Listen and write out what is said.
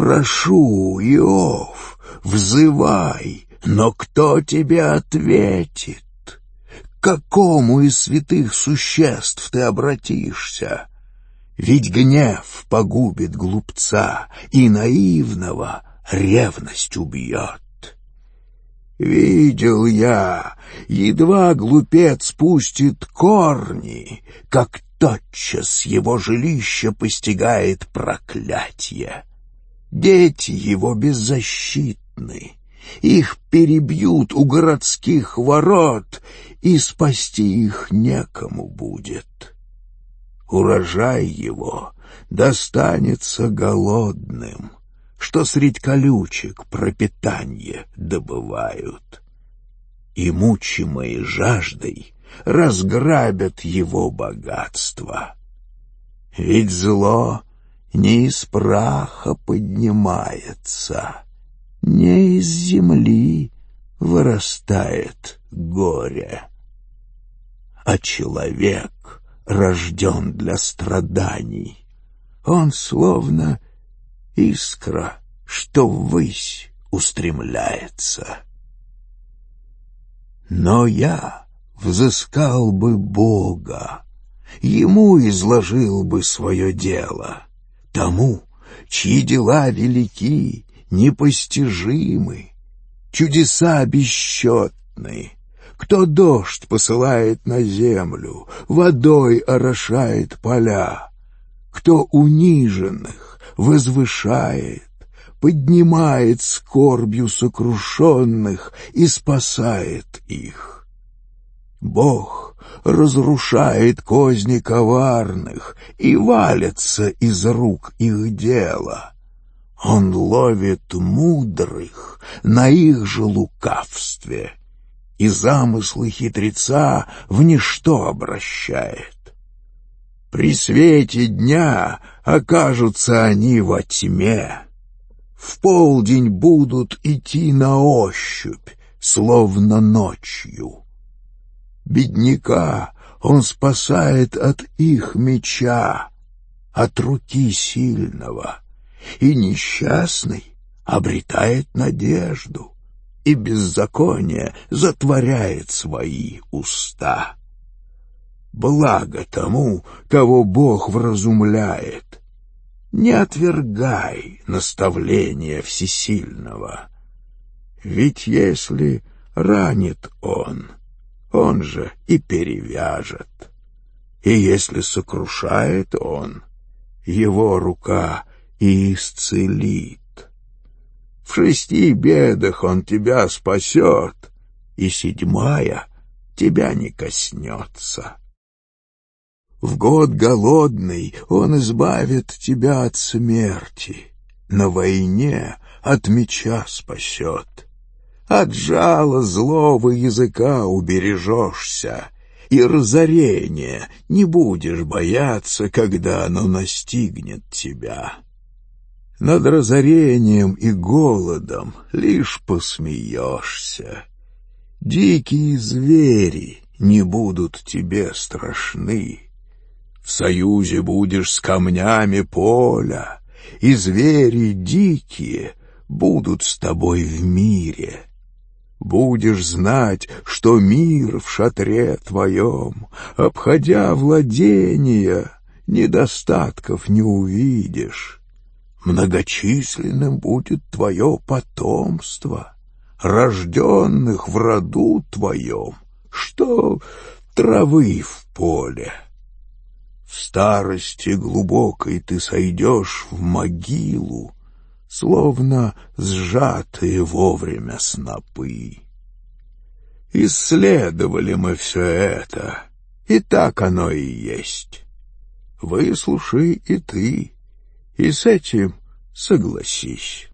Прошу, Иов, взывай, но кто тебе ответит? К какому из святых существ ты обратишься? Ведь гнев погубит глупца, и наивного ревность убьет. Видел я, едва глупец пустит корни, как тотчас его жилище постигает проклятие. Дети его беззащитны, их перебьют у городских ворот, и спасти их некому будет. Урожай его достанется голодным, что средь колючек пропитанье добывают, и, мучимые жаждой, разграбят его богатство. Ведь зло не из праха поднимается, не из земли вырастает горе, а человек рожден для страданий. Он словно искра, что ввысь устремляется. Но я взыскал бы Бога, ему изложил бы свое дело, тому, чьи дела велики, непостижимы, чудеса бесчетны, кто дождь посылает на землю, водой орошает поля, кто униженных возвышает, поднимает скорбью сокрушенных и спасает их. Бог разрушает козни коварных и валится из рук их дела. Он ловит мудрых на их же лукавстве, и замыслы хитреца в ничто обращает. При свете дня окажутся они во тьме, в полдень будут идти на ощупь, словно ночью. Бедняка он спасает от их меча, от руки сильного, и несчастный обретает надежду, и беззаконие затворяет свои уста. Благо тому, кого Бог вразумляет. Не отвергай наставления всесильного. Ведь если ранит он же и перевяжет. И если сокрушает он, его рука и исцелит. В 6 бедах он тебя спасет, и 7 тебя не коснется. В год голодный он избавит тебя от смерти, на войне от меча спасет. От жала злого языка убережешься, и разорения не будешь бояться, когда оно настигнет тебя. Над разорением и голодом лишь посмеешься. Дикие звери не будут тебе страшны. В союзе будешь с камнями поля, и звери дикие будут с тобой в мире. Будешь знать, что мир в шатре твоем, обходя владения, недостатков не увидишь. Многочисленным будет твое потомство, рожденных в роду твоем, что травы в поле. В старости глубокой ты сойдешь в могилу, словно сжатые вовремя снопы. Исследовали мы все это, и так оно и есть. Выслушай и ты, и с этим согласись.